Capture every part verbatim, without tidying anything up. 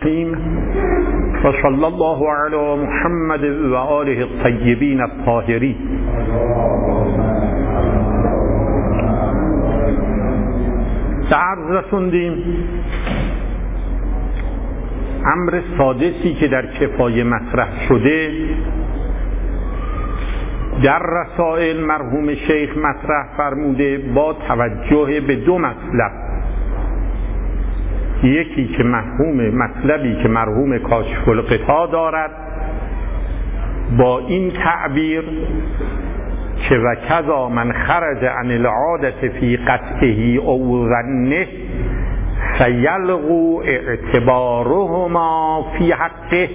الرحیم و صلی الله علی محمد و آله الطیبین الطاهرین. عرض رسوندیم امر سادسی که در کفایه مطرح شده در رسائل مرحوم شیخ مطرح فرموده با توجه به دو مطلب. یکی که مرحوم مطلبی که مرحوم کاشف الغطا دارد با این تعبیر که و کذا من خرج عن العادة فی قطعه او ظنه فیلغو اعتبارهما فی حقه،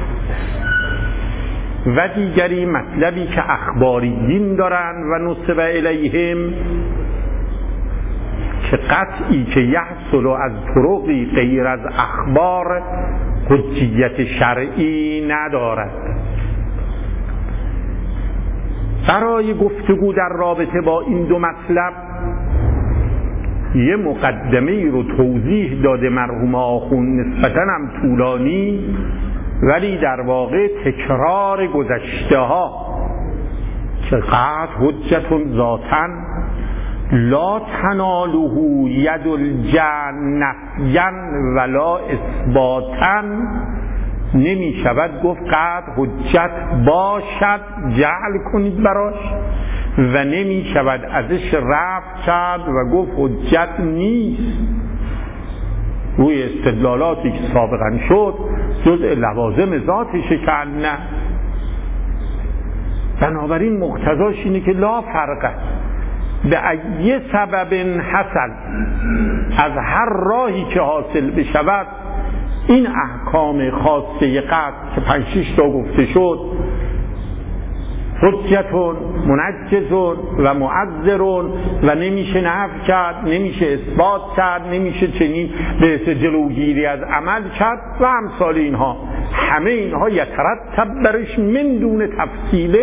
و دیگری مطلبی که اخباریین دارن و نسب الیهم که قطعی که یحصل از طرقی غیر از اخبار حجیت شرعی ندارد. برای گفتگو در رابطه با این دو مطلب یه مقدمه ای رو توضیح داده مرحوم آخوند، نسبتاً هم طولانی ولی در واقع تکرار گذشته ها که قطع حجت ذاتاً لا تناله ید الجن نفیا ولا اثباتا نمی شود گفت قطع حجت باشد جعل کنید براش و نمی شود ازش رفع کرد و گفت حجت نیست. روی استدلالاتی که سابقا شد جزء لوازم ذاتشه که نه. بنابراین مقتضاش اینه که لا فرقه به ای سبب حصل، از هر راهی که حاصل بشود این احکام خاصه قطع که پنج شش تا گفته شد حجتون منجزون و معذرون و نمیشه نفی کرد، نمیشه اثبات کرد، نمیشه چنین به جلوگیری از عمل کرد و امثال اینها، همه اینها یترتب برش من دون تفصیل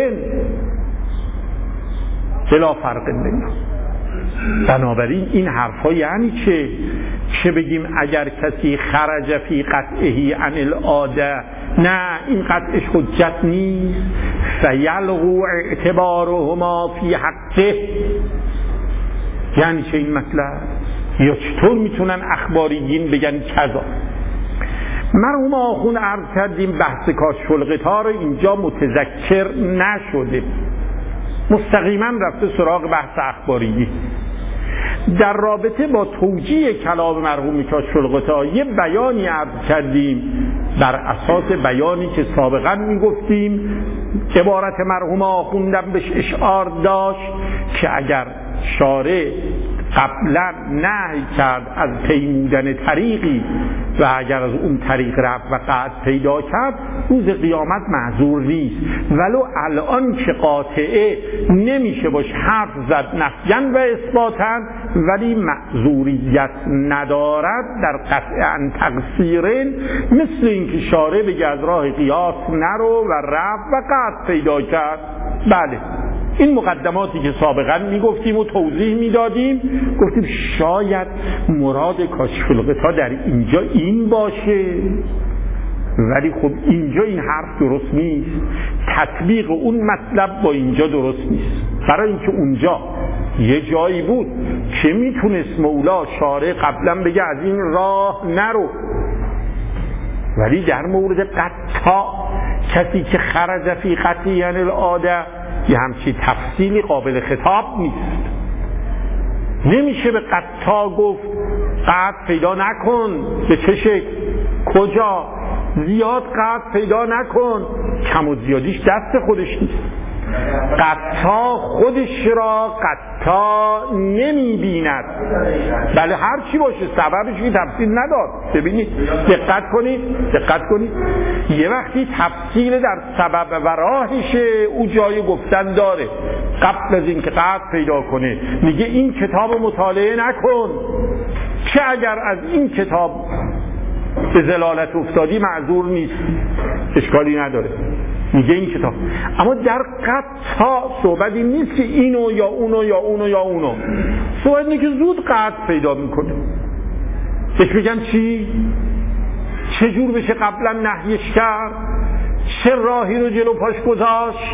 بلا فرق بین. بنابراین این حرفا یعنی چه؟ چه بگیم اگر کسی خرج فی قطعه عن العاده نه این قطعش حجت نیست فیلغو اعتبارهما فی حقه، یعنی چه این مطلب؟ یا چطور میتونن اخباریین بگن کذا؟ مرحوم آخوند عرض کردیم بحث کاشف الغطا رو اینجا متذکر نشده، مستقیما رفته سراغ بحث اخباریی. در رابطه با توجیه کلام مرحوم کاشف الغطا یه بیانی عرض کردیم بر اساس بیانی که سابقا میگفتیم عبارت مرحوم آخوندم بهش اشعار داشت که اگر شارع قبلا نهی کرد از پیمودن طریقی و اگر از اون طریق رفت و قطع پیدا کرد روز قیامت معذور نیست، ولو الان که قاطعه نمیشه باش حرف زد نفیاً و اثباتاً ولی معذوریت ندارد در قطعاً تقصیرین، مثل اینکه شارع بگه از راه قیاس نرو و رفت و قطع پیدا کرد. بله این مقدماتی که سابقا میگفتیم و توضیح میدادیم، گفتیم شاید مراد کاشف الغطا در اینجا این باشه، ولی خب اینجا این حرف درست نیست، تطبیق اون مطلب با اینجا درست نیست. برای اینکه اونجا یه جایی بود که میتونست مولا شارع قبلا بگه از این راه نرو، ولی در مورد قطع کسی که خرج فی قطعه یعنی العاده یه همچی تفصیلی قابل خطاب نیست. نمیشه به قطع گفت قطع پیدا نکن، به چه شکل کجا، زیاد قطع پیدا نکن، کم و زیادیش دست خودش نیست. قطع خودش را قطع نمی بیند، بله هر چی باشه سببش که تفصیل نداد. ببینید دقت کنید دقت کنید یه وقتی تفصیل در سبب و راهشه او جای گفتن داره، قبل از این که قطع پیدا کنه میگه این کتاب مطالعه نکن، چه اگر از این کتاب به ضلالت افتادی معذور نیست، اشکالی نداره، میگه این کتاب. اما در قطع صحبت این نیست که اینو یا اونو یا اونو یا اونو، صحبت اینه که زود قطع پیدا میکنه. بهش میگن چی؟ چجور بشه قبلا نهیش کرد، چه راهی رو جلو پاش گذاشت؟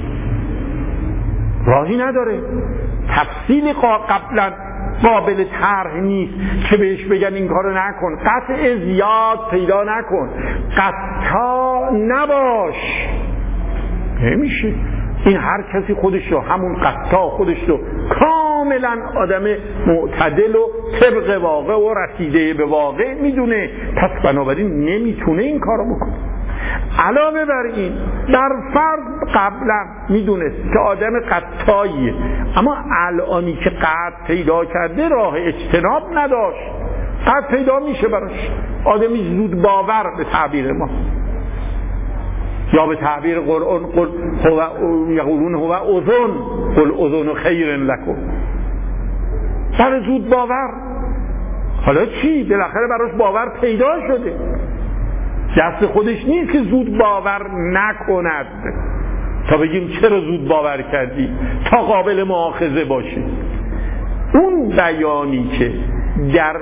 راهی نداره. تفصیلی قبلا قابل طرح نیست که بهش بگن این کارو نکن، قطع زیاد پیدا نکن، قطع نباش. نمیشه. این هر کسی خودش رو، همون قطع خودش رو کاملا آدم معتدل و طبق واقع و رسیده به واقع میدونه، پس بنابراین نمیتونه این کارو بکنه. علاوه بر این در فرض قبلا میدونست که آدم قطعیه، اما الانی که قطع پیدا کرده راه اجتناب نداشت. قطع پیدا میشه براش، آدمی زود باور به تعبیر ما، یا به تعبیر قرآن قل هو یقولون هو اذن قل اذن خیر لکم، سر زود باور. حالا چی؟ بالاخره براش باور پیدا شده، دست خودش نیست که زود باور نکند تا بگیم چرا زود باور کردی، تا قابل مؤاخذه باشه. اون بیانی که در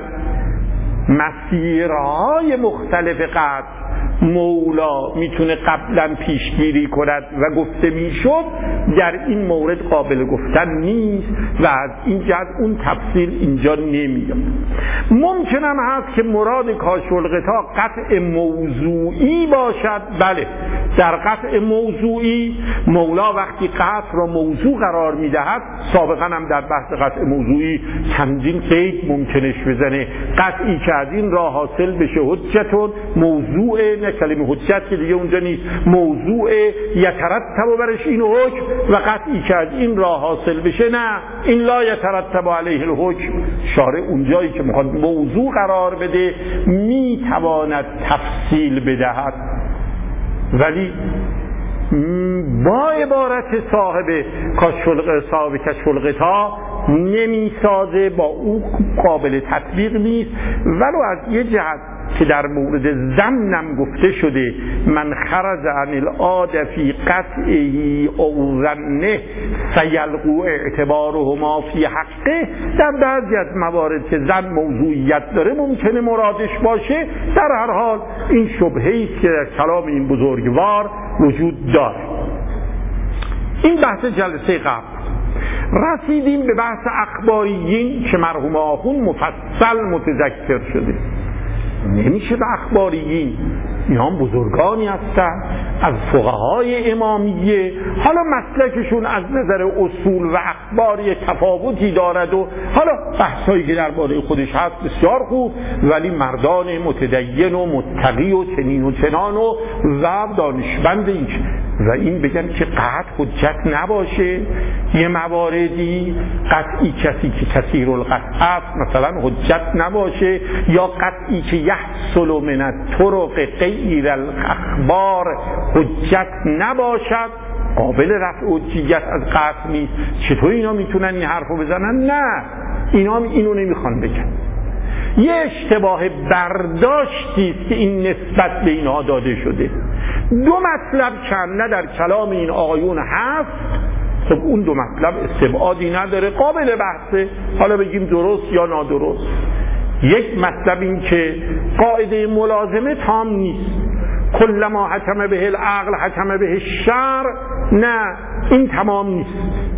مسیرهای مختلف قطع مولا میتونه قبلا پیشگیری کند و گفته میشد، در این مورد قابل گفتن نیست و از این جهت اون تفصیل اینجا نمیاد. ممکنم هست که مراد کاشف الغطا قطع موضوعی باشد. بله، در قطع موضوعی مولا وقتی قطع را موضوع قرار میدهد، سابقا هم در بحث قطع موضوعی چندین قید ممکنش بزنه، قطعی که از این راه حاصل بشه حجتون موضوع، نه کلمه حجت که دیگه اونجا نیست، موضوع یترتب برش این حکم، و قطعی که از این راه حاصل بشه نه، این لا یترتب علیه الحکم. شارع اونجایی که میخواد موضوع قرار بده میتواند تفصیل بدهد، ولی با عبارت صاحب کشف الغطا نمیسازه، با او قابل تطبیق نیست. ولو از یه جهت که در مورد ضمنم گفته شده من خرج عن العاده فی قطعه او ظنه سیلقو اعتبارهما فی حقه، در بعضی از موارد که ظن موضوعیت داره ممکنه مرادش باشه. در هر حال این شبهه‌ای است که در کلام این بزرگوار وجود داره. این بحث جلسه قبل. رسیدیم به بحث اخباریین که مرحوم آخوند مفصل متذکر شده. نمیشه به اخباریین، اینا هم بزرگانی هستن از فقهای امامیه، حالا مسلکشون از نظر اصول و اخباری تفاوتی دارد و حالا بحثایی که درباره خودش هست بسیار خوب، ولی مردان متدین و متقی و چنین و چنان و و دانشمند این و این بگن که قطع حجت نباشه. یه مواردی قطعی کسی که کثیر القطع است مثلا حجت نباشه، یا قطعی که یحصل من الطرق غیر الاخبار حجت نباشد، قابل رفع حجیت از قطع نیست. چطور اینا میتونن این حرفو بزنن؟ نه، اینا اینو نمیخوان بگن. یه اشتباه برداشتی است که این نسبت به اینها داده شده. دو مطلب چند در کلام این آقایون هست، خب اون دو مطلب استبعادی نداره، قابل بحثه، حالا بگیم درست یا نادرست. یک مطلب این که قاعده ملازمه تام نیست، کلما حکم به العقل حکم به الشرع، نه این تمام نیست.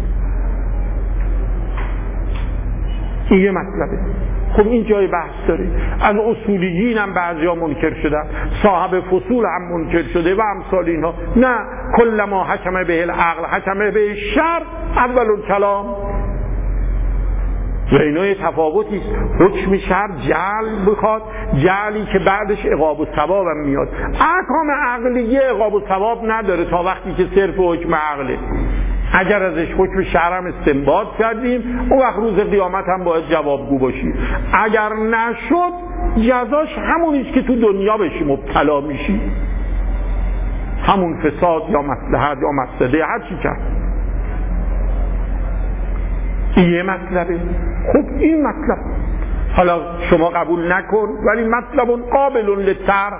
این یه مطلبه. خب این جای بحث داره. از اصولیین هم بعضی ها منکر شدن، صاحب فصول هم منکر شده و امثال اینها. نه، کلما حکم به العقل حکم به الشرع اول الکلام. و اینا تفاوتی است. حکم شرع جعل بخواد، جعلی که بعدش عقاب و ثواب هم میاد. احکام عقلیه عقاب و ثواب نداره تا وقتی که صرف حکم عقله. اگر ازش حکم شرع هم استنباط کردیم اون وقت روز قیامت هم باید جوابگو باشی. اگر نشد جزاش همونیست که تو دنیا بشی مبتلا میشی، همون فساد یا مصلحت یا مفسده هر چی کرد. این یه مطلبه. خب این مطلب حالا شما قبول نکن، ولی مطلب قابل للطرح.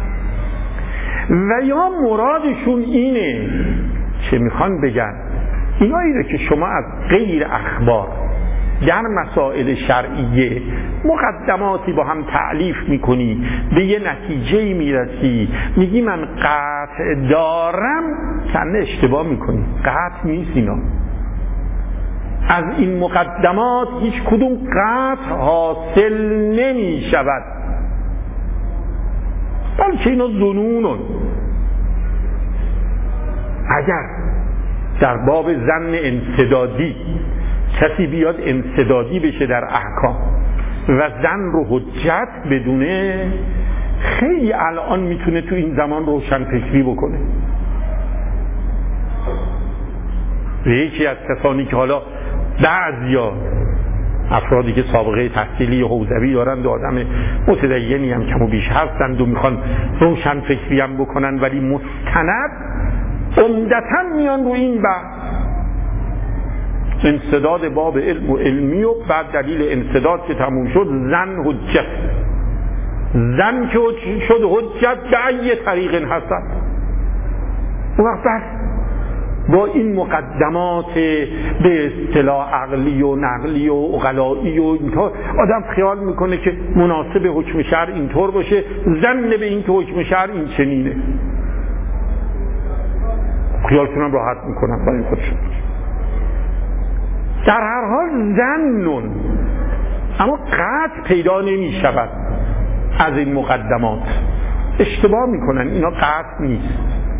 و یا مرادشون اینه که میخوان بگن اینایی رو که شما از غیر اخبار در مسائل شرعیه مقدماتی با هم تعلیف میکنی، به یه نتیجه میرسی، میگی من قطع دارم، کنه اشتباه میکنی، قطع نیست اینا. از این مقدمات هیچ کدوم قطع حاصل نمیشود، بلکه اینا ظنونن. اگر در باب ظن انسدادی کسی بیاد انسدادی بشه در احکام و ظن رو حجت بدونه، خیلی الان میتونه تو این زمان روشن فکری بکنه. یکی از کسانی که حالا بعضیا افرادی که سابقه تحصیلی حوزوی دارند و آدم متدینی هم کم و بیش هستند و میخوان روشن فکری هم بکنن، ولی مستند عمدتاً میان رو این بحث انسداد باب علم و علمی، و بعد دلیل انسداد که تموم شد زن حجت، زن که شد حجت به ای طریق حسن. اون وقت با این مقدمات به اصطلاح عقلی و نقلی و عقلایی و اینطور آدم خیال میکنه که مناسب حکم شرع اینطور باشه، زن به این که حکم شرع این چنینه، خیالتونم راحت میکنم برای خودشون. در هر حال زنون، اما قطع پیدا نمی شود از این مقدمات. اشتباه میکنن، اینا قطع نیست.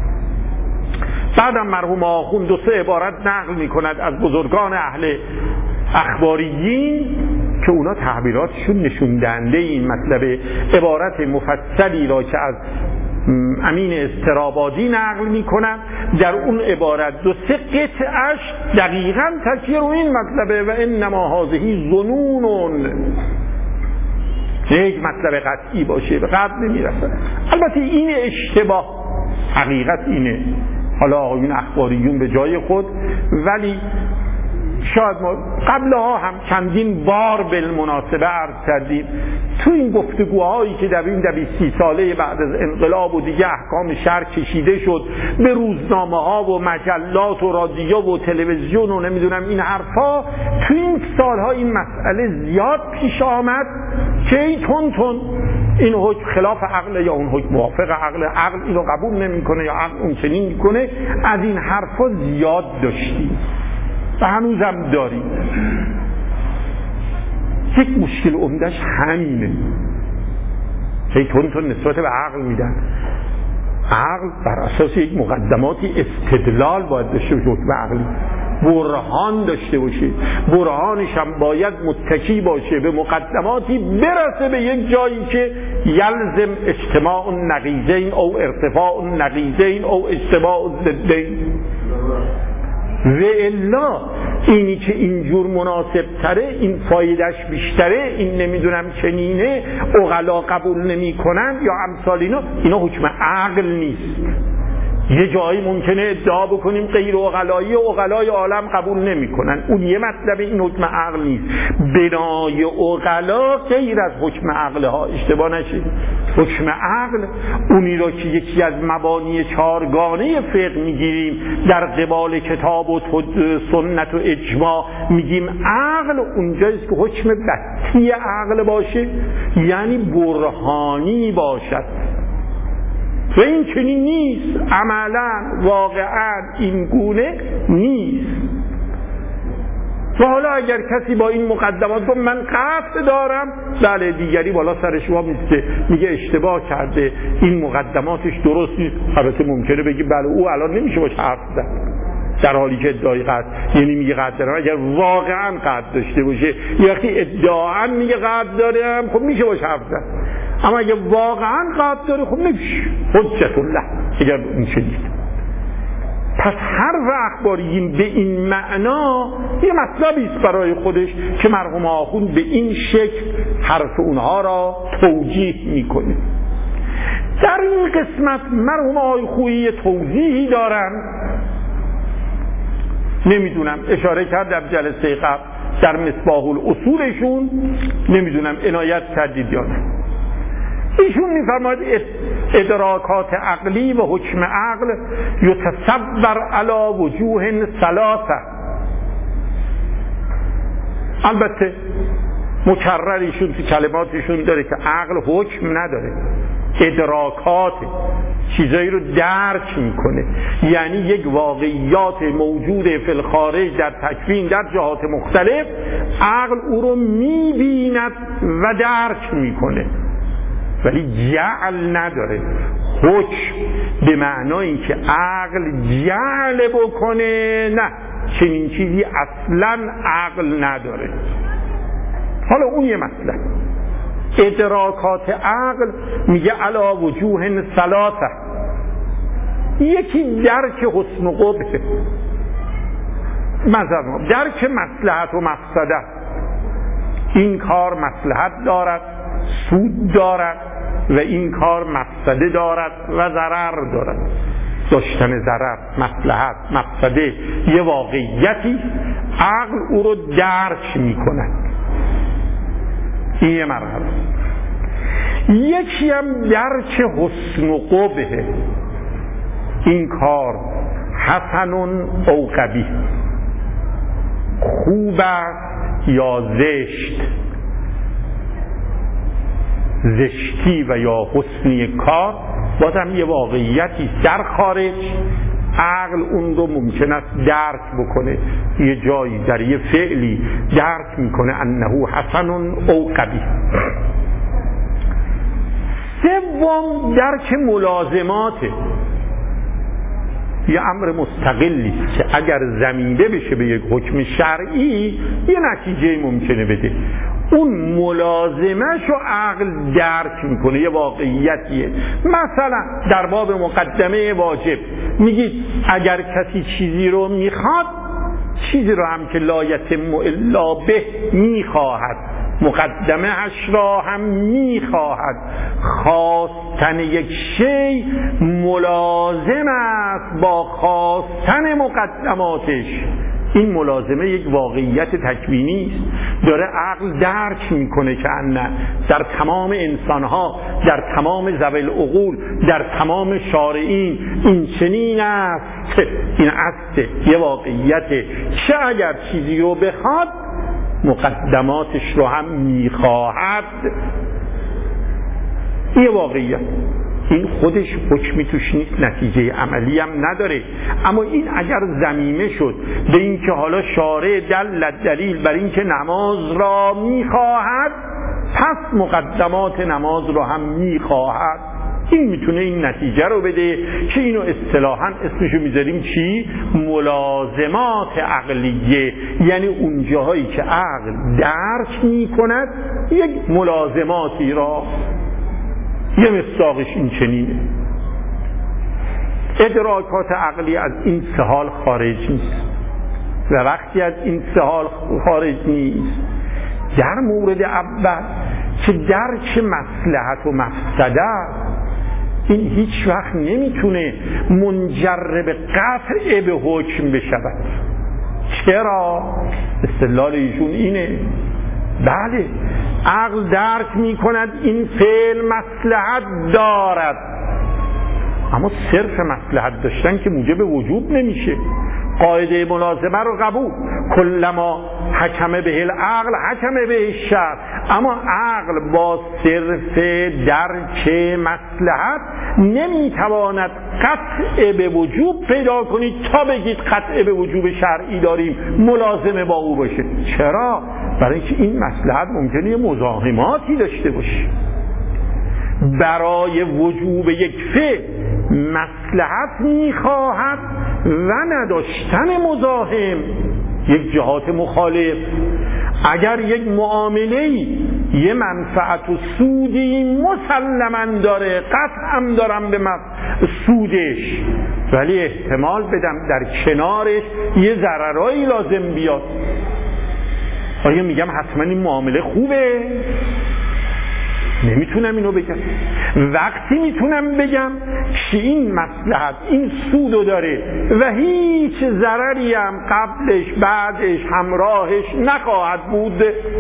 بعدم مرحوم آخوند دو سه عبارت نقل میکند از بزرگان اهل اخباریین که اونا تعبیراتشون نشون دهنده این مطلب. عبارت مفصلی را که از امین استرابادی نقل میکنم، در اون عبارت دو سه قطعش دقیقاً تکیه رو این مطلبه و انما هذه ظنون، یک مطلب قطعی باشه به قطع نمیرسه. البته این اشتباه، حقیقت اینه. حالا آقایون اخباریون به جای خود، ولی شاید ما قبلها هم چندین بار بالمناسبه عرض کردیم تو این گفتگوهایی که در این دویست سی ساله بعد از انقلاب و دیگه احکام شرع کشیده شد به روزنامه ها و مجلات و رادیو و تلویزیون و نمیدونم این حرفا، تو این سالها این مسئله زیاد پیش آمد که ای تون تون این حکم خلاف عقل یا اون حکم موافق عقل، عقل اینو قبول نمیکنه یا عقل اون چنین میکنه. از این حرفا زیاد داشتیم و هنوزم داریم. یک مشکل عمدش همینه، هی تون تون نسبت به عقل میدن. عقل بر اساس یک مقدماتی استدلال باید داشته باشه، حکم عقلی برهان داشته باشه، برهانش هم باید متکی باشه به مقدماتی برسه به یک جایی که یلزم اجتماع النقیضین او ارتفاع النقیضین او اجتماع الضدین. و الا اینی که اینجور مناسب تره، این فایدهش بیشتره، این نمیدونم چنینه، عقلا قبول نمی کنن یا امثال اینا، اینا حکم عقل نیست. یه جایی ممکنه ادعا بکنیم غیر عقلایی و عقلای عالم قبول نمی کنن، اون یه مطلب، این حکم عقل نیست. بنای عقلا غیر از حکم عقل ها، اشتباه نشید. حکم عقل اونی را که یکی از مبانی چارگانه فقه میگیریم در قبال کتاب و سنت و اجماع میگیم عقل، اونجاییست که حکم بطی عقل باشه، یعنی برهانی باشد. و این چنین نیست، عملا واقعا این گونه نیست. و حالا اگر کسی با این مقدمات گفت من قطع دارم، بله دیگری بالا سر شما میسته میگه اشتباه کرده، این مقدماتش درست نیست. البته ممکنه بگی بله او الان نمیشه باشه حرف زد در حالی که ادعای قطع، یعنی میگه قطع دارم. اگر واقعا قطع داشته باشه، یه وقتی ادعاً میگه قطع دارم، خب میشه باشه حرف زد. اما اگه واقعا قطع داره، خب نمیشه حجت الله اگر این شدید. پس حرف اخباریین به این معنا یه مطلبی است برای خودش که مرحوم آخوند به این شکل حرف اونها را توجیه میکنه. در این قسمت مرحوم آقای خویی توضیحی دارن، نمیدونم اشاره کرد در جلسه قبل در مصباح الاصولشون، نمیدونم عنایت کردید یا نه. ایشون میفرماید ادراکات عقلی و حکم عقل یتصور علی وجوه ثلاثه. البته مکررشون تو کلماتشون داره که عقل حکم نداره، ادراکات چیزایی رو درک میکنه، یعنی یک واقعیات موجود فی الخارج در تکوین در جهات مختلف، عقل او رو میبیند و درک میکنه، ولی جعل نداره، حکم به معنای این که عقل جعل بکنه، نه، چنین چیزی اصلا عقل نداره. حالا اون یه مسئله. ادراکات عقل میگه علا وجوه ثلاثه، یکی درک حسن و قبح، مثلا درک مصلحت و مفسده، این کار مصلحت دارد، سود دارد و این کار مفسده دارد و ضرر دارد. داشتن ضرر، مصلحت، مفسده یه واقعیتی، عقل او رو درک میکند. این یه مرحله. یکی هم درک حسن و قبحه، این کار حسن او قبیح، خوب است یا زشت، زشتی و یا حسنی کار بازم یه واقعیتی در خارج، عقل اون رو ممکن است درک بکنه، یه جایی در یه فعلی درک میکنه انه حسن او قبیح. سوم درک ملازماته، یه امر مستقلی که اگر ضمیمه بشه به یک حکم شرعی یه نتیجه ممکنه بده، اون ملازمه‌شو عقل درک میکنه، یه واقعیتیه. مثلا در باب مقدمه واجب میگید اگر کسی چیزی رو میخواد، چیزی رو هم که لا یتم الا به میخواهد، مقدمه اش را هم میخواهد. خواستن یک شی ملازم است با خواستن مقدماتش. این ملازمه یک واقعیت تکوینی است، داره عقل درک میکنه که نه در تمام انسانها، در تمام ذوی العقول، در تمام شارعین این چنین است، این است یه واقعیت چه اگر چیزی رو بخواد مقدماتش رو هم میخواهد، یه واقعیت. این خودش حکمی توش نیست، نتیجه عملی هم نداره، اما این اگر ضمیمه شد به این که حالا شارع دل دلیل بر این که نماز را میخواهد، پس مقدمات نماز را هم میخواهد، این میتونه این نتیجه رو بده که اینو اصطلاحاً اسمشو میذاریم چی؟ ملازمات عقلیه، یعنی اون جاهایی که عقل درک میکند یک ملازماتی را. یه مصداقش این چنینه. ادراکات عقلی از این سه حال خارج نیست و وقتی از این سه حال خارج نیست، در مورد اول که درک مصلحت و مفسده، این هیچ وقت نمیتونه منجر به قطع به حکم بشود. چرا؟ استدلال ایشون اینه، بله عقل درک می کند این فعل مصلحت دارد، اما صرف مصلحت داشتن که موجب وجوب نمیشه. قاعده ملازمه رو قبول، کلما حکم به العقل حکم به الشرع، اما عقل با صرف درک مصلحت نمیتواند قطع به وجوب پیدا کنید تا بگید قطع به وجوب شرعی داریم ملازمه با او باشه. چرا؟ برای اینکه این مصلحت ممکنه مزاحماتی داشته باشه. برای وجوب یک فعل مصلحت میخواهد و نداشتن مزاحم یک جهات مخالف. اگر یک معامله‌ای یه منفعت و سودی مسلماً داره، قطعاً دارم به سودش، ولی احتمال بدم در کنارش یه ضررایی لازم بیاد، آیا میگم حتما این معامله خوبه؟ نمیتونم اینو بگم. وقتی میتونم بگم که این مصلحت این سودو داره و هیچ ضرری هم قبلش بعدش همراهش نخواهد بود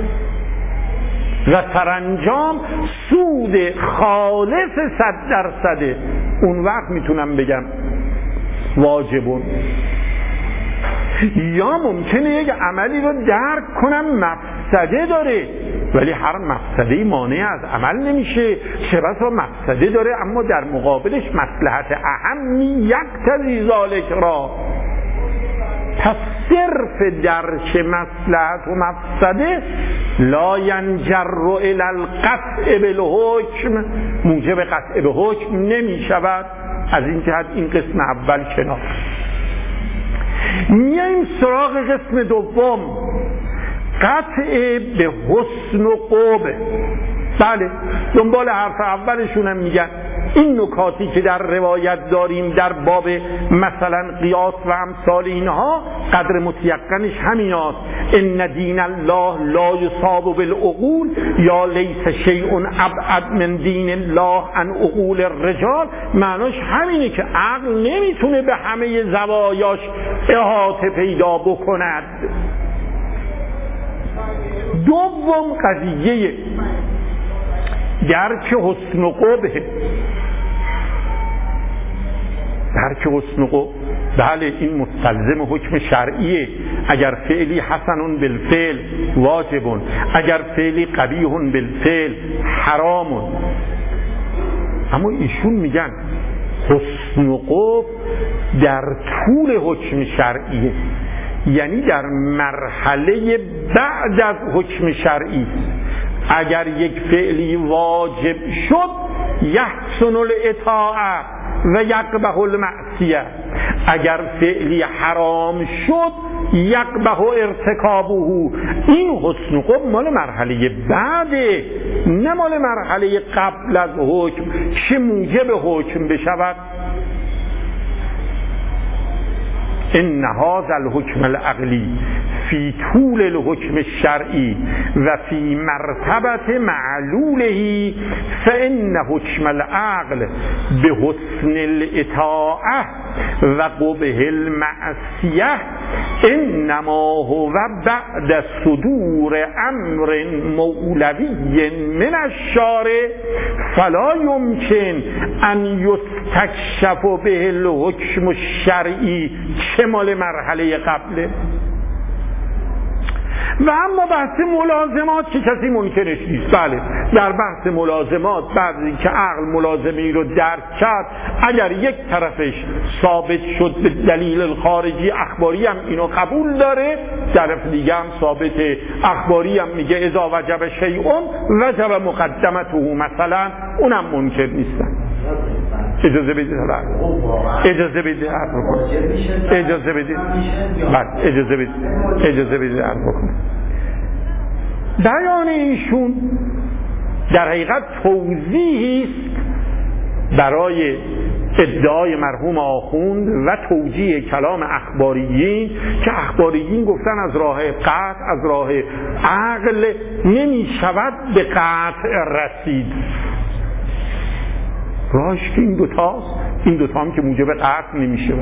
و سرانجام سود خالص صد درصده، اون وقت میتونم بگم واجبون. یا ممکنه یک عملی رو درک کنم مفسده داره، ولی هر مفسده مانع از عمل نمیشه. چه بسا مفسده داره اما در مقابلش مصلحت اهمی یقتضی ذالک را. پس صرف درک مصلحت و مفسده لا ینجر الی القطع بالحکم، موجب قطع به حکم نمی شود. از این جهت این قسم اول کنار. میایم سراغ قسم دوم، قطع به حسن و قوبه. بله دنبال حرف اولشون هم میگن این نکاتی که در روایت داریم در باب مثلا قیاس و امثال اینها قدر متیقنش همین هست. ان دین الله لا یصاب بالعقول یا لیس شیء ابعد من دین الله عن عقول الرجال. معناش همینه که عقل نمیتونه به همه زوایاش احاطه پیدا بکند. دوم قضیه درک حسن و قبح. درک حسن و قبح بله این مستلزم حکم شرعیه. اگر فعلی حسن بالفعل واجب، اگر فعلی قبیح بالفعل حرام. اما ایشون میگن حسن و قبح در طول حکم شرعیه، یعنی در مرحله بعد از حکم شرعی. اگر یک فعلی واجب شد یحسن الاطاعه و یقبح المعصیه، اگر فعلی حرام شد یقبح ارتکابه. این حسن و قبح مال مرحله بعده، نه مال مرحله قبل از حکم که موجب حکم بشود. ان هذا الحکم العقلی فی طول الحکم الشرعی و فی مرتبه معلوله فان حکم العقل به حسن الاطاعه و قبح المعصیه انما هو بعد صدور امر مولوی من الشارع فلا یمکن ان یستکشف به الحکم الشرعی که مال مرحله قبله. و اما بحث ملازمات که کسی منکرش نیست. بله در بحث ملازمات بعد از اینکه عقل ملازمه رو درک کرد، اگر یک طرفش ثابت شد به دلیل الخارجی اخباری هم اینو قبول داره، طرف دیگه هم ثابت اخباری هم میگه اذا وجب شیء وجب مقدمته مثلا، اونم منکر نیستن. اجازه بدید اجازه بدید عرض بکنم اجازه بدید بعد اجازه بدید اجازه بدید عرض بکنم. بیان ایشون در حقیقت توضیحی است برای ادعای مرحوم آخوند و توجیه کلام اخباریین که اخباریین گفتن از راه قطع از راه عقل نمی شود به قطع رسید. راهش که این دوتاست، این دوتا هم که موجب قطع نمیشه.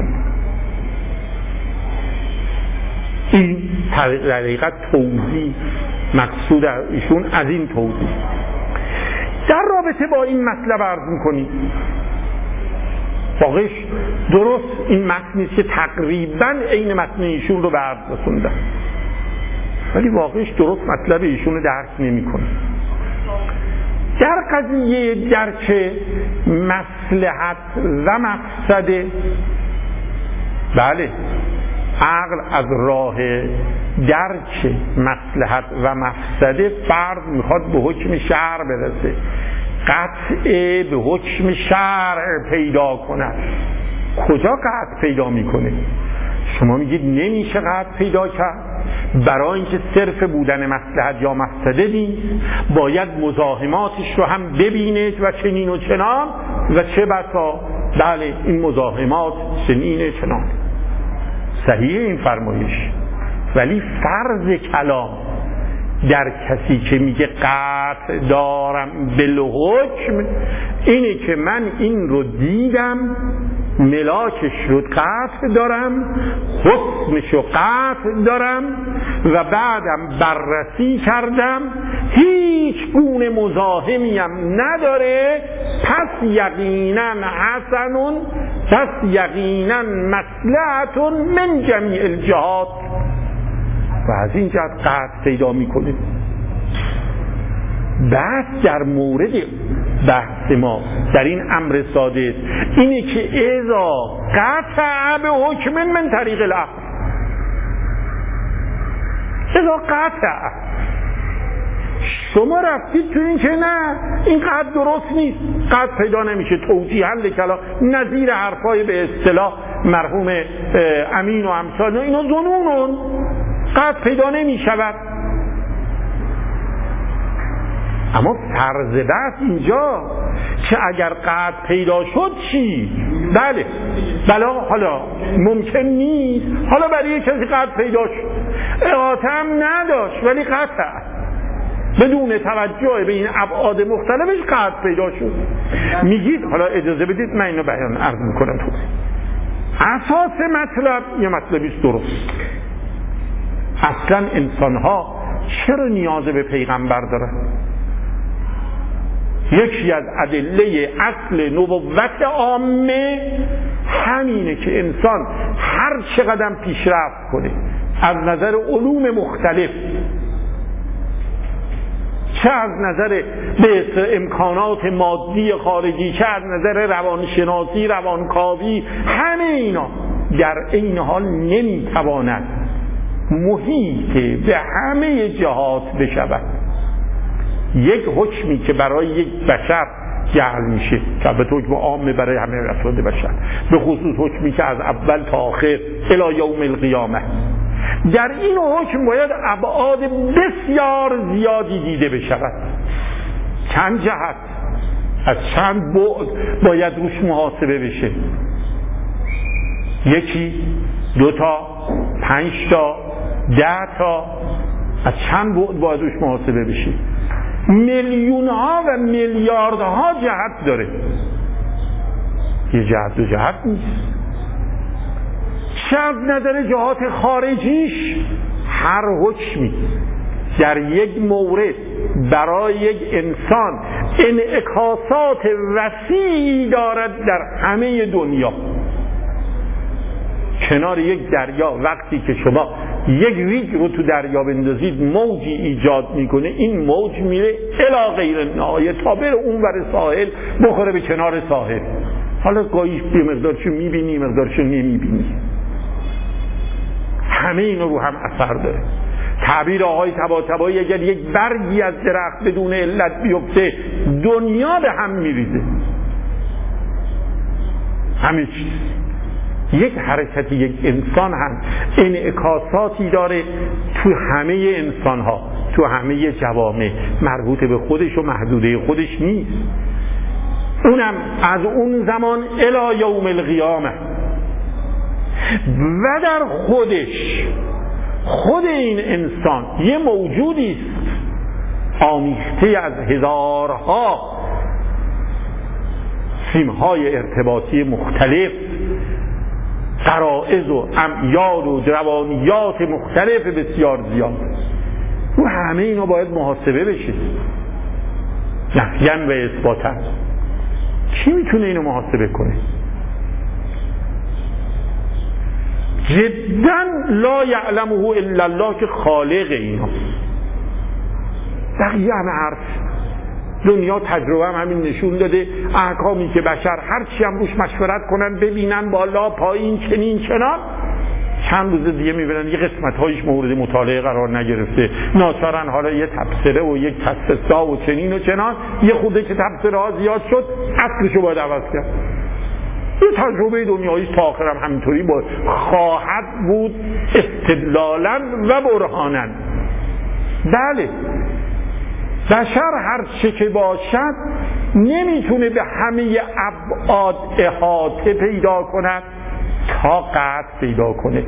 این در حقیقت توضیح مقصود ایشون از این توضیح. در رابطه با این مطلب عرض میکنیم واقعش درست این متن نیست که تقریبا عین متن ایشون رو به عرض رسوندن، ولی واقعش درست مطلب ایشون رو درک نمیکنه. در قضیه درک مصلحت و مفسده، بله عقل از راه درک مصلحت و مفسده فرد میخواد به حکم شرع برسه، قطع به حکم شرع پیدا کند. کجا قطع پیدا میکنه؟ شما میگید نمیشه قطع پیدا کرد، برای اینکه صرف بودن مصلحت یا مفسده نیست، باید مزاحماتش رو هم ببینید و چنین و چنان و چه بسا بله این مزاحمات چنین چنان. صحیح این فرمایش، ولی فرض کلام در کسی که میگه قطع دارم بالحکم اینه که من این رو دیدم، ملاکش رو قطع دارم، حسنش رو قطع دارم و بعدم بررسی کردم هیچ گونه مزاحمیم نداره، پس یقینا حسنون، پس یقینا مصلحتون من جمیع الجهات. و از این جهت قطع پیدا میکنه. بحث در مورد بحث ما در این امر ساده اینه که اذا قطع به حکم من طریق العقل، اذا قطع شما رفتید تو این که نه این قطع درست نیست، قطع پیدا نمیشه، توجیه حل کلام نظیر حرفای به اصطلاح مرحوم امین و امثال اینا ظنونون، قطع پیدا نمیشود. اما فرض بحث اینجا که اگر قطع پیدا شد چی؟ بله بله حالا ممکن نیست، حالا برای کسی قطع پیدا شد احاطه هم نداشت ولی قطع بدون توجه به این ابعاد مختلفش قطع پیدا شد. میگید حالا اجازه بدید من اینو بیان عرض میکنم. تو اساس مطلب یه مطلبیست درست، اصلا انسان ها چرا نیاز به پیغمبر دارن؟ یکی از ادله اصل نبوت عامه همینه که انسان هر چقدر پیشرفت کنه از نظر علوم مختلف، چه از نظر به امکانات مادی خارجی، چه از نظر روانشناسی، روانکاوی، همه اینا در این حال نمیتواند محیط به همه جهات بشود. یک حکمی که برای یک بشر جعل میشه که البته حکم عامه برای همه افراد بشر، به خصوص حکمی که از اول تا آخر الی یوم القیامه، در این حکم باید ابعاد بسیار زیادی دیده بشود. چند جهت از چند بعد باید روش محاسبه بشه، یکی دو تا پنج تا ده تا، از چند بعد باید روش محاسبه بشه. میلیون ها و میلیارد ها جهت داره، یه جهت دو جهت نیست. چه از نظر جهات خارجیش هر حکمی در یک مورد برای یک انسان انعکاسات وسیعی دارد در همه دنیا. کنار یک دریا وقتی که شما یک ریگ رو تو دریا بندازید موجی ایجاد میکنه، این موج میره الی غیر نهایه تا بره اون ور ساحل بخوره به کنار ساحل. حالا گاهی یه مقدارشو میبینی مقدارشو نمیبینی، همه اینو رو هم اثر داره. تعبیر آقای طباطبایی اگر یک برگی از درخت بدون علت بیفته دنیا به هم میریزه. همه چیز، یک حرکت یک انسان هم انعکاساتی داره تو همه انسان ها، تو همه جوامع، مربوط به خودش و محدوده خودش نیست. اونم از اون زمان الی یوم القیامه. و در خودش خود این انسان یه موجودی است آمیخته از هزارها سیمهای ارتباطی مختلف، غرائز و امیال و روانیات مختلف بسیار زیاد. و همه اینا باید محاسبه بشه، نفیاً و اثباتاً. کی میتونه اینو محاسبه کنه؟ جدا لا یعلمه الا الله که خالق اینا. بقیه همه حرف. دنیا تجربه هم همین نشون داده، احکامی که بشر هرچی هم روش مشورت کنن ببینن بالا پایین چنین چنان، چند روز دیگه میبینن یه قسمت هایش مورد مطالعه قرار نگرفته، ناچارن حالا یه تبصره و یک تستستا و چنین و چنان، یه خوده که تبصره ها زیاد شد اصلشو باید عوض کرد. یه تجربه دنیایی تا آخر هم همینطوری با خواهد بود استدلالا و برهانا. بله بشر هر چه که باشد نمیتونه به همه ابعاد احاطه پیدا کند تا قطع پیدا کنه.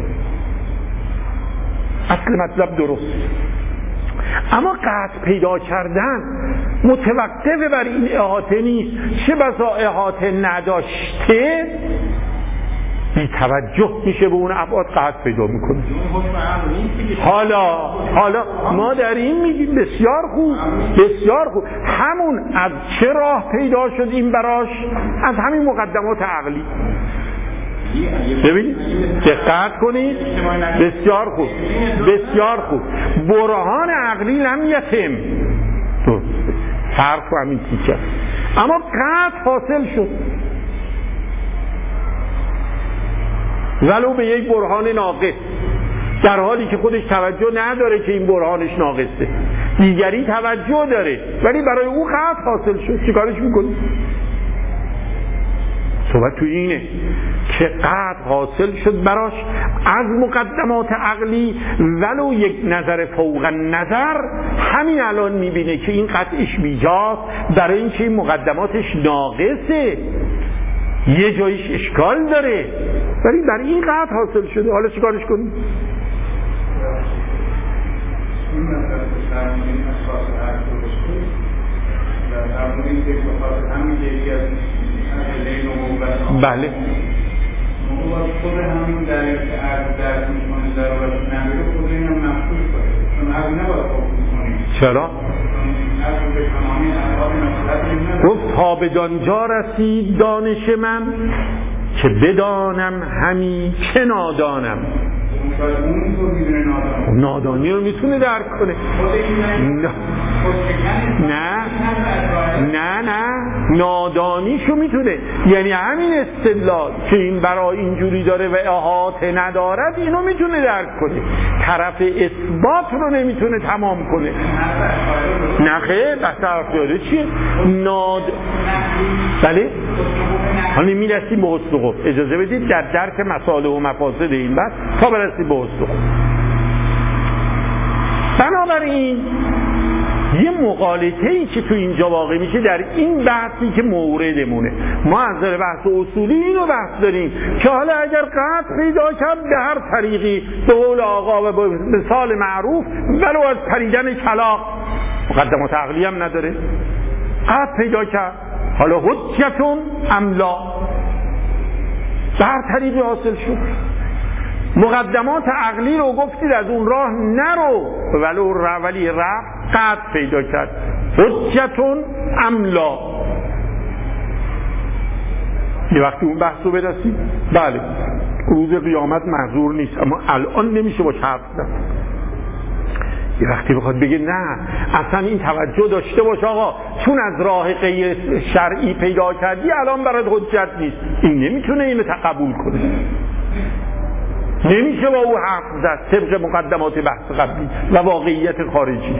اصل مطلب درست، اما قطع پیدا کردن متوقف بر این احاطه نیست. چه بسا احاطه نداشته بی توجه میشه به اون ابعاد قطع پیدا میکنه. حالا حالا ما در این میگیم بسیار خوب بسیار خوب. همون از چه راه پیدا شد این براش؟ از همین مقدمات عقلی. ببینید دقت کنید، بسیار خوب بسیار خوب. برهان عقلی لم یتم، فرق و همین تیکه، اما قطع حاصل شد ولو به یک برهان ناقص، در حالی که خودش توجه نداره که این برهانش ناقصه، دیگری توجه داره ولی برای او قطع حاصل شد. چیکارش میکنی؟ صحبت توی اینه که قطع حاصل شد براش از مقدمات عقلی ولو یک نظر فوق نظر. همین الان میبینه که این قطعش بیجاست برای اینکه این مقدماتش ناقصه، یه جایش اشکال داره، ولی برای این قطع حاصل شده. حالا چیکارش کنیم؟ این مثلا تشمیم اساس عقل درست بود و همونی که بخاطر همین یکی از ادله نبوت بله نبوت خود همین دلیل که عقل درک میکنه ضرورت نداره خود این هم مخصوص باشه، چون عقل نباید حکم کنیم. چرا؟ عقل به تمامی احوال نصیحت نداره. گفت تا بدانجا رسید دانش من که بدانم همی که نادانم. نادانی رو میتونه درک کنه. نه نه نه نادانیشو میتونه، یعنی همین استدلال که این برای اینجوری داره و احاطه ندارد اینو میتونه درک کنه، طرف اثبات رو نمیتونه تمام کنه. نه خیر بحث طرفداری چیه؟ ناد بله حالا میرسیم به حسن قبح. اجازه بدید در درک مسائل و مفاسد این بحث تا برسیم به حسن قبح. بنابراین یه مغالطه‌ای که تو اینجا واقع میشه در این بحثی که موردمونه، ما از نظر بحث اصولی اینو بحث داریم که حالا اگر قطع پیدا کرد به هر طریقی به قول آقا و به مثال معروف ولو از پریدن کلاغ، مقدمات عقلی هم نداره، قطع پیدا کرد، حالا حجتون املا به هر طریقی حاصل شد. مقدمات عقلی رو گفتید از اون راه نرو ولو ولی رفت قطع پیدا کرد، حجتون املا. یه وقتی اون بحث رو برسید بله روز قیامت معذور نیست، اما الان نمیشه با حرف زد. یه وقتی بخواد بگه نه اصلا این توجه داشته باش آقا چون از راه غیر شرعی پیدا کردی الان برات حجت نیست، این نمیتونه اینو تقبل کنه، نمیشه با او حرف زد طبق مقدمات بحث قبلی و واقعیت خارجی.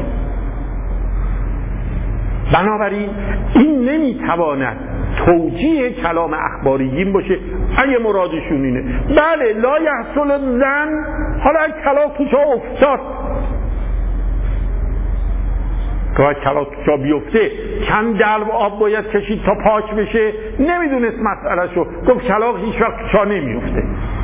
بنابراین این نمیتواند توجیه کلام اخباریین باشه اگه مرادشون اینه. بله لا یحصل الظن، حالا اگه کلاغ توش افتاد که کلاغ توش بیفته چند دلو آب باید کشید تا پاک بشه، نمیدونست مسئله شو، گفت کلاغ هیچ وقت توش نمیفته.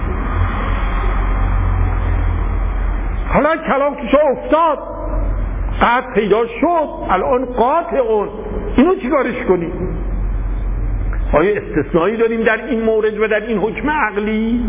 حالا کلاغ توش افتاد قطع پیدا شد، الان قاطع اون، اینو چیکارش کنیم؟ آیا استثنایی داریم در این مورد و در این حکم عقلی؟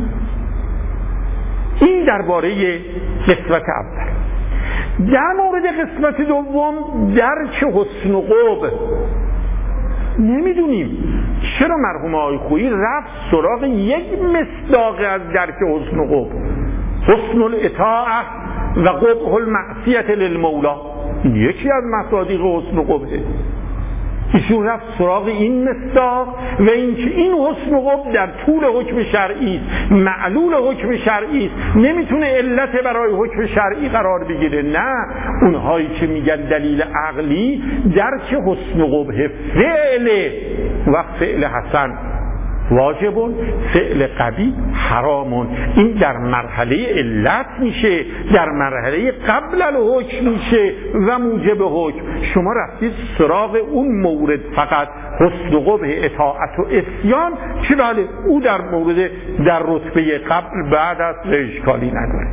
این درباره قسمت اول. در مورد قسمت دوم درک حسن و قبح نمیدونیم چرا مرحوم آقای خویی رفت سراغ یک مصداق از درک حسن و قبح، حسن الاطاعه و قبح المعصیت للمولا. این یکی از مصادیق حسن و قبحه. ایشون رفت سراغ این مصداق و اینکه این حسن و قبح در طول حکم شرعی است، معلول حکم شرعی است، نمیتونه علت برای حکم شرعی قرار بگیره. نه، اونهایی که میگن دلیل عقلی درک حسن و قبح فعل و فعل حسن واجبون، فعل قبیح حرامون. این در مرحله علت میشه، در مرحله قبل الحکم میشه و موجب حکم. شما رفتید سراغ اون مورد فقط حسن و قبح اطاعت و عصیان که بله او در مورد در رتبه قبل بعد از اشکالی نداره.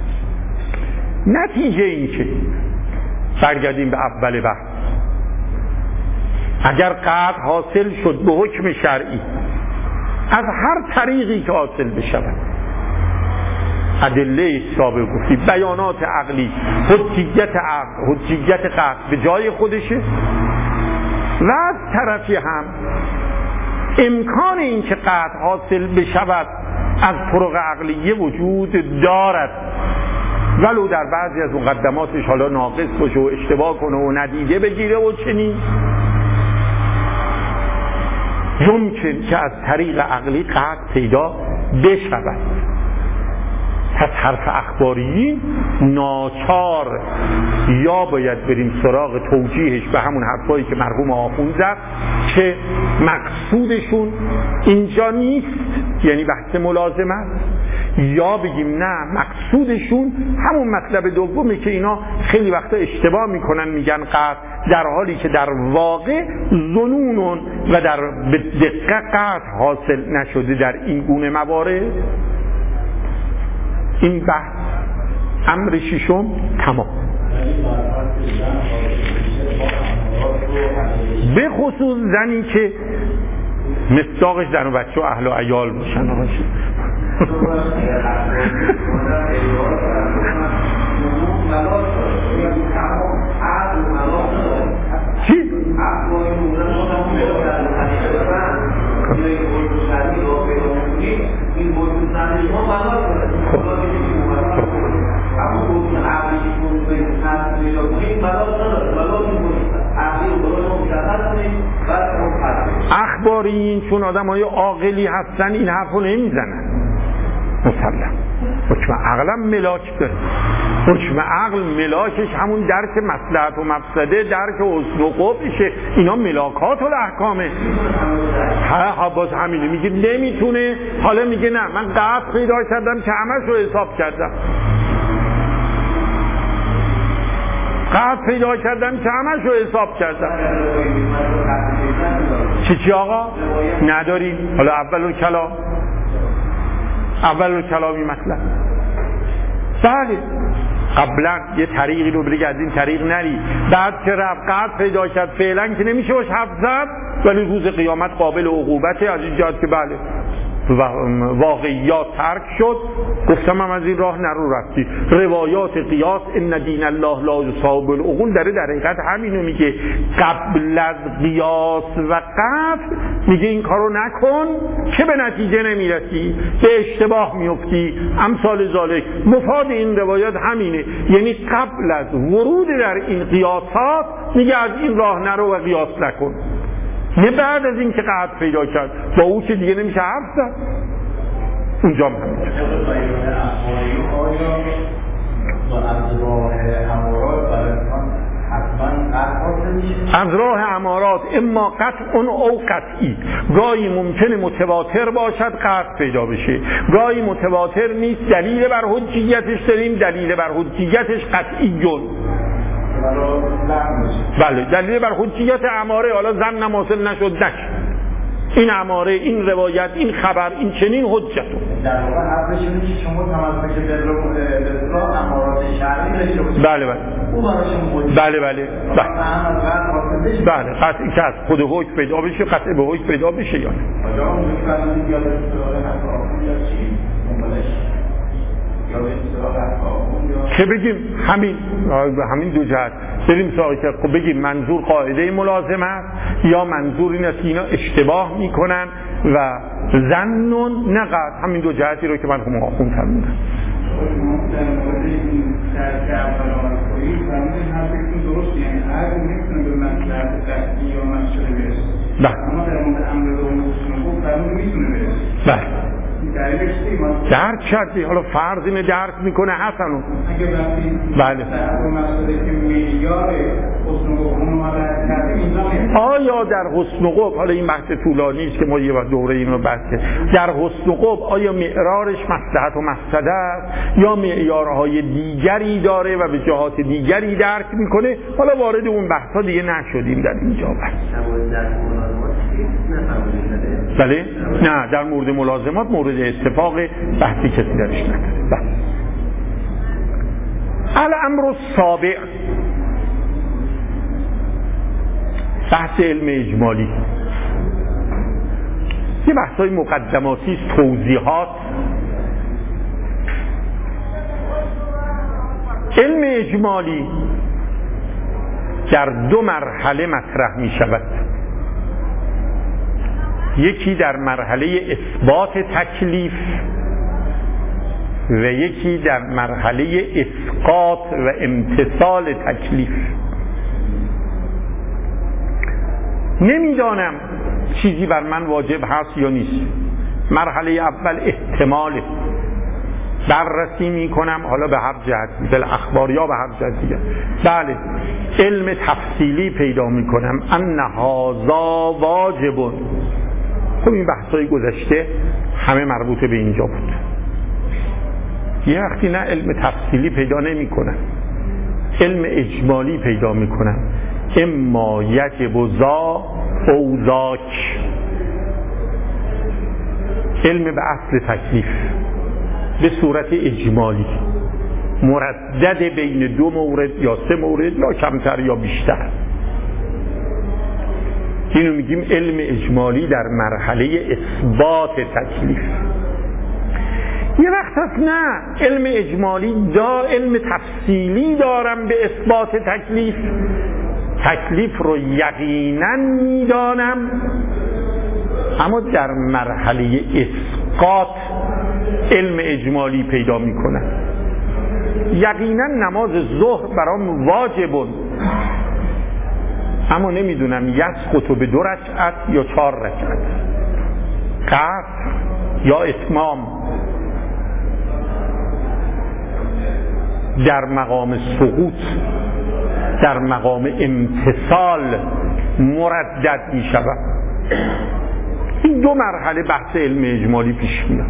نتیجه این که برگردیم به اول بحث، اگر قطع حاصل شد به حکم شرعی از هر طریقی که حاصل بشود، ادله سابق گفتی، بیانات عقلی، حجیت عقل، حجیت قطع به جای خودشه و از طرفی هم امکان این که قطع حاصل بشود از طرق عقلیه وجود دارد، ولو در بعضی از مقدماتش حالا ناقص باشه و اشتباه کنه و ندیده بگیره و چنین، ممکن که از طریق عقلی قطع پیدا بشود. پس حرف اخباریین ناچار یا باید بریم سراغ توجیهش به همون حرفایی که مرحوم آخوند زد که مقصودشون اینجا نیست، یعنی بحث ملازمت، یا بگیم نه مقصودشون همون مطلب دومه که اینا خیلی وقتا اشتباه میکنن میگن قطع، در حالی که در واقع ظنون و در دقت قطع حاصل نشده در این گونه موارد. این بحث امر ششم تمام. به خصوص زنی که مصداقش زن و بچه و اهل و عیال باشن. چی؟ اخباریین چون آدم های عاقلی هستن این حرف رو نمیزنن، مسلم حکم عقلم ملاک داره. حکم عقل ملاکش همون درک مصلحت و مفسده، درک حسن و قبحشه، اینا ملاکات الاحکامه. ها باز همینه میگه نمیتونه، حالا میگه نه من قطع پیدا کردم که همش رو حساب کردم، قطع پیدا کردم که همش رو حساب کردم. چی چی آقا؟ نداریم. حالا اول کلام اول کلامی مطلب بله قبلا یه طریقی رو بگه از این طریق نری، بعد که رفت قطع پیدا کرد فعلا که نمیشه باش حرف زد، ولی روز قیامت قابل عقوبته. از این جهت که بله واقعیات ترک شد، گفتم هم از این راه نرو رفتی. روایات قیاس ان دین الله لا یصاب العقول داره در حقیقت همینو میگه. قبل از قیاس و قطع میگه این کارو نکن که به نتیجه نمیرسی، به اشتباه میفتی، امثال ذالک. مفاد این روایات همینه، یعنی قبل از ورود در این قیاسات میگه از این راه نرو و قیاس نکن، نه بعد از این که قطع پیدا کرد با او که دیگه نمیشه حرف زد. اونجا هم همینجا از راه امارات اما قطع او قطعی، گاهی ممکنه متواتر باشد قطع پیدا بشه، گاهی متواتر نیست دلیل بر حجیتش داریم، دلیل بر حجیتش قطعیون. بله دلیل بر حجیت اماره، حالا زن نماثل نشد نشد، این اماره، این روایت، این خبر، این چنین حجت. در واقع حرفشونه که شما تمسک به امارات شرعی داشته باشید. بله بله اون براشون حجت. بله بله بله بله قطعی که از خود حکم پیدا بشه، قطع به حکم پیدا بشه یا نه. آجا اون که فرمودید یا به اصطلاح حق یا چی؟ دنبالش یا به اصطلاح حق که بگیم همین همین دو جهت بریم سراغ که خب بگیم منظور قاعده ملازمه است یا منظور این است که اینا اشتباه میکنن و ظنون نقد. همین دو جهتی رو که من هم آخون فرمودم. در مورد این درک اول آمد کنید فرمودید حرفتون درست، یعنی هر نمیتونه به مصلحت قطعی یا مشهره برسه. بله. اما در مورد امر به اون حسن خوب فرمودید میتونه برسه. بله. درک کردی، حالا فرض اینه درک میکنه حسنو. اگه وقتی بله مسئله که معیار حسن و قبح اومدن کردیم، آیا در حسن و قبح، حالا این بحث طولانی است که ما یه دوره اینو بحث کردیم، در حسن و قبح آیا معیارش مصلحت و مفسده است یا معیارهای دیگری داره و به جهات دیگری درک میکنه؟ حالا وارد اون بحثا دیگه نشدیم در اینجا. بله نه در مورد ملازمات مورد اتفاق بحثی کسی درش نکرده. بله. الامر السابع بحث علم اجمالی. یه بحثای مقدماتی است، توضیحات. علم اجمالی در دو مرحله مطرح می شود. یکی در مرحله اثبات تکلیف و یکی در مرحله اسقاط و امتثال تکلیف. نمیدانم چیزی بر من واجب هست یا نیست. مرحله اول احتماله، بررسی میکنم، حالا به هر جهت، بالاخبار یا به هر جهت دیگه. بله، علم تفصیلی پیدا میکنم، ان هذا واجب. خب این بحثای گذشته همه مربوط به اینجا بود. یه وقتی نه علم تفصیلی پیدا نمیکنم، علم اجمالی پیدا میکنم، اما یجب ذا او ذاک، علم به اصل تکلیف به صورت اجمالی مردد بین دو مورد یا سه مورد یا کمتر یا بیشتر. اینو میگیم علم اجمالی در مرحله اثبات تکلیف. یه وقت هست نه، علم اجمالی دا علم تفصیلی دارم به اثبات تکلیف، تکلیف رو یقینا میدانم، اما در مرحله اسقاط علم اجمالی پیدا میکنم. یقینا نماز ظهر برام واجبه، اما نمیدونم یسقط به دو رکعت یا چهار رکعت، قصر یا اتمام. در مقام سقوط، در مقام امتثال مردد می شود. این دو مرحله بحث علم اجمالی پیش میاد.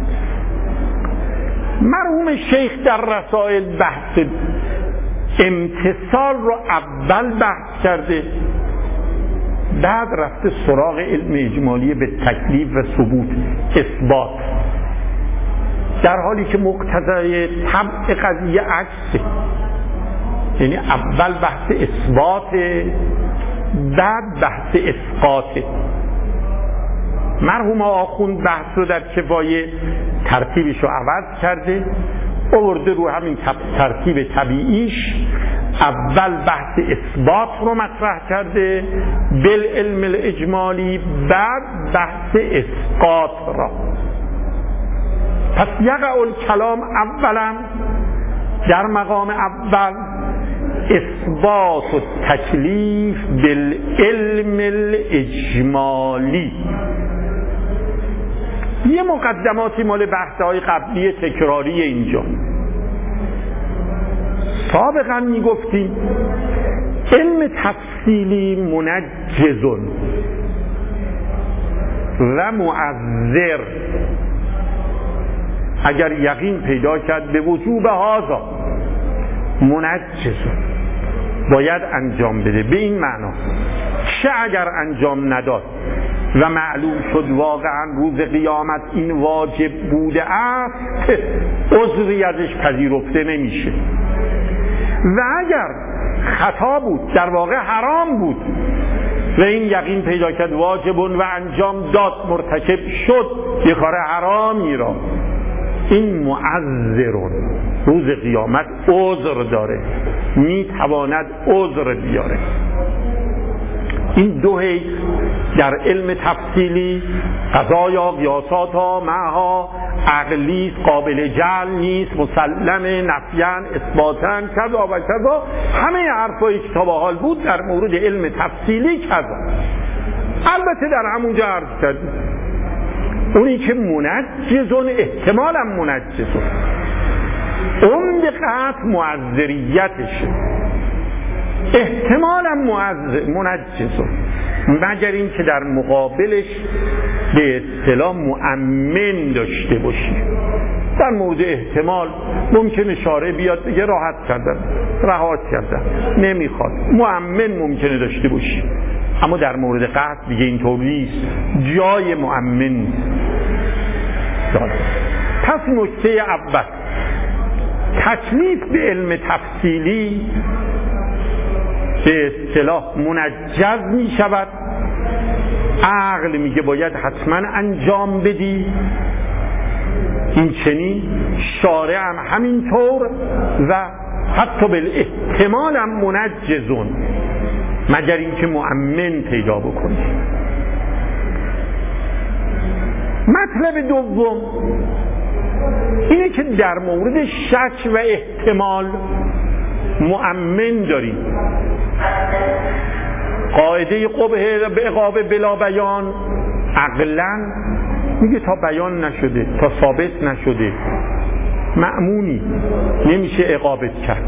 مرحوم شیخ در رسائل بحث امتثال رو اول بحث کرده، بعد رفته سراغ علم اجمالی به تکلیف و ثبوت اثبات، در حالی که مقتضای طبع قضیه عکسه. یعنی اول بحث اثبات، بعد بحث اسقاطه. مرحوم آخوند بحث رو در کفایه ترتیبش رو عوض کرده، آورده رو همین ترتیب طبیعیش، اول بحث اثبات رو مطرح کرده بالعلم الاجمالی، بعد بحث اسقاط را. پس یقع الکلام اولا در مقام اول اثبات و تکلیف بالعلم الاجمالی. یه مقدماتی مال بحث‌های قبلی تکراری اینجا. سابقا میگفتیم علم تفصیلی منجز و معذر. اگر یقین پیدا کرد به وجوب هذا، منجز باید انجام بده. به این معنا چه اگر انجام نداد و معلوم شد واقعا روز قیامت این واجب بوده است، عذری ازش پذیرفته نمیشه. و اگر خطا بود، در واقع حرام بود و این یقین پیدا کرد واجب و انجام داد، مرتکب شد یه کار حرامی را، این معذرون، روز قیامت عذر داره، میتواند عذر بیاره. این دو حیث در علم تفصیلی، قضایا قیاساتا معها عقلی قابل جعل نیست، مسلم نفیان اثباتاً کذا و کذا، همه حرفای کتاب حال بود در مورد علم تفصیلی کذا. البته در همونجا عرض کردیم اونی که منجزون، احتمالاً منجزون، اون دقیقت معذریتشه، احتمالاً منجزون، مگر این که در مقابلش به اصطلاح مؤمن داشته باشی. در مورد احتمال ممکنه شارع بیاد بگه راحت کردن، رهات کردن، نمیخواد، مؤمن ممکنه داشته باشی، اما در مورد قطع دیگه اینطور نیست، جای مؤمن نیست. پس نکته اول، تکلیف به علم تفصیلی به اصطلاح منجز می شود. عقل میگه باید حتما انجام بدی، این چنین، شارع هم همینطور، و حتی بالاحتمال هم منجزون، مگر اینکه مؤمن پیدا بکنی. مطلب دوم، اینه که در مورد شک و احتمال مؤمن داریم. قاعده قبح به عقاب بلا بیان عقلاً میگه تا بیان نشده، تا ثابت نشده مأمونی نمیشه عقابت کرد.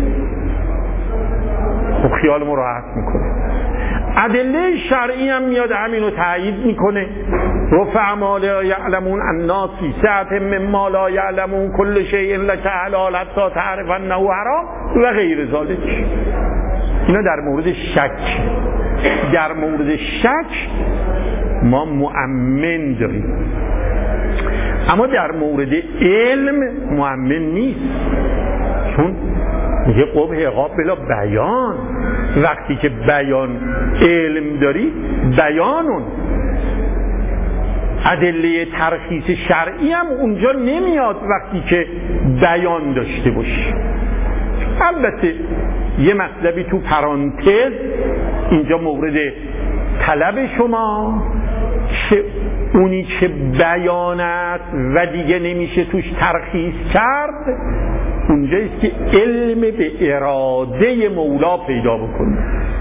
خب خیال ما راحت میکنه. ادله شرعی هم میاد همینو تایید میکنه. رفع ما لا یعلمون الناس فی سعة مما لا یعلمون کل شیء لک حلال حتی تعرف انه حرام و غیر ذلک. اینا در مورد شک. در مورد شک ما مؤمن داریم، اما در مورد علم مؤمن نیست، چون میگه قبح عقاب بلا بیان. وقتی که بیان علم داری بیانون، ادله ترخیص شرعی هم اونجا نمیاد وقتی که بیان داشته باشی. البته یه مطلبی تو پرانتز اینجا مورد طلب شما که اونی که بیان است و دیگه نمیشه توش ترخیص کرد، اونجاییست که علم به اراده مولا پیدا بکنی،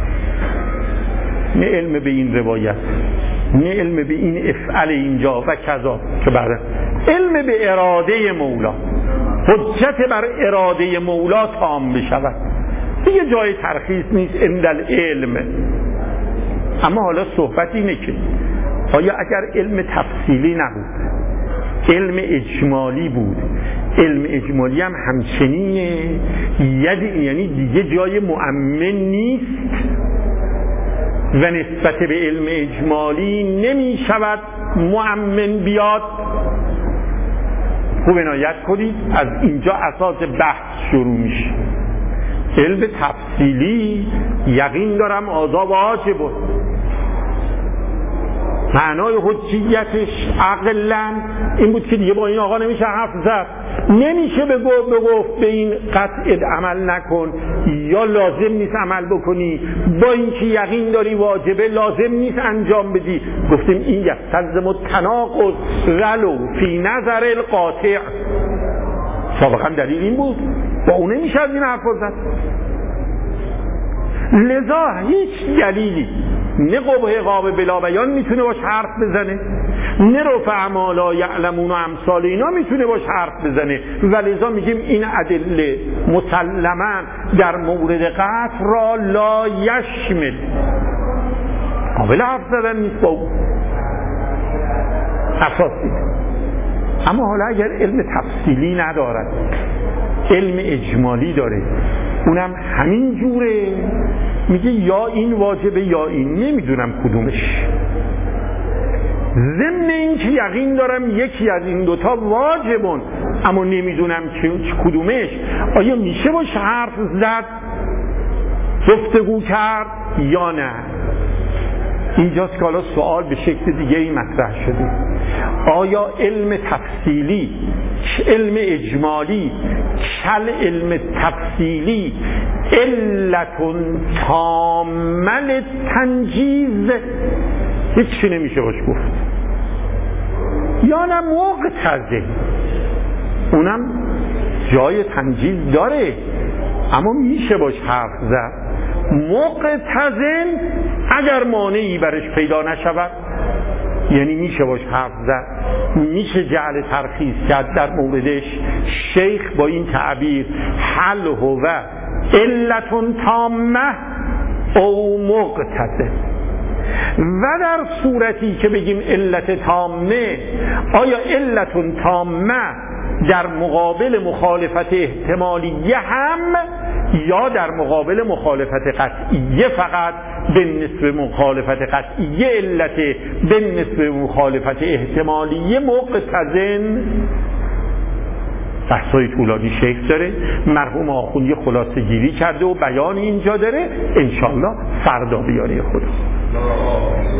نه علم به این روایت، نه علم به این افعل اینجا و کذا که بعد علم به اراده مولا، حجت بر اراده مولا تام بشود، دیگه جای ترخیص نیست اندل علم. اما حالا صحبت اینه که آیا اگر علم تفصیلی نبود، علم اجمالی بود، علم اجمالی هم همچنینه، یعنی دیگه جای مؤمن نیست و نسبت به علم اجمالی نمی شود مؤمن بیاد. خوب عنایت کنید، از اینجا اساس بحث شروع میشه. علم تفصیلی یقین دارم آزا واجب بود، معنای حجیتش عقلاً این بود که دیگه با این آقا نمیشه حرف زد، نمیشه به گفت به این قطع عمل نکن یا لازم نیست عمل بکنی، با اینکه یقین داری واجبه لازم نیست انجام بدی. گفتیم این یستلزم التناقض ولو فی نظر القاطع، سابقا دلیل این بود، با اون نمیشه از این حرف زد. لذا هیچ دلیلی نه قبح عقاب بلا بیان میتونه باش حرف بزنه، نه رفع ما لا یعلمون و امثال اینا میتونه باش حرف بزنه، و لذا میگیم این ادله مسلما در مورد قطع را لا یشمل، قابل حرف زدن نیست با اون اساسی. اما حالا اگر علم تفصیلی ندارد، علم اجمالی داره، اونم همین جوره، میگه یا این واجبه یا این، نمیدونم کدومش. ضمن این که یقین دارم یکی از این دوتا واجبون اما نمیدونم که کدومش، آیا میشه باش حرف زد، گفتگو کرد یا نه؟ اینجاست که حالا سوال به شکل دیگه ای مطرح شده. آیا علم تفصیلی، علم اجمالی، کل علم تفصیلی علتون تامل تنجیز هیچی نمیشه باش گفت، یا نه مقتضی، اونم جای تنجیز داره اما میشه باش حرف زد. مقتضی اگر مانعی برش پیدا نشود، یعنی میشه باش حرف زد، میشه جعل ترخیص کرد در موردش. شیخ با این تعبیر حل هو علتون تامه او مقتضی، و در صورتی که بگیم علت تامه، آیا علتون تامه در مقابل مخالفت احتمالیه هم یا در مقابل مخالفت قطعیه فقط؟ به نسبت مخالفت قطعیه علت، به نسبت مخالفت احتمالیه مقتضن. بحثای طولانی شیخ داره، مرحوم آخوندی خلاصه گیری کرده و بیان اینجا داره، انشالله فردا بیاری خدا.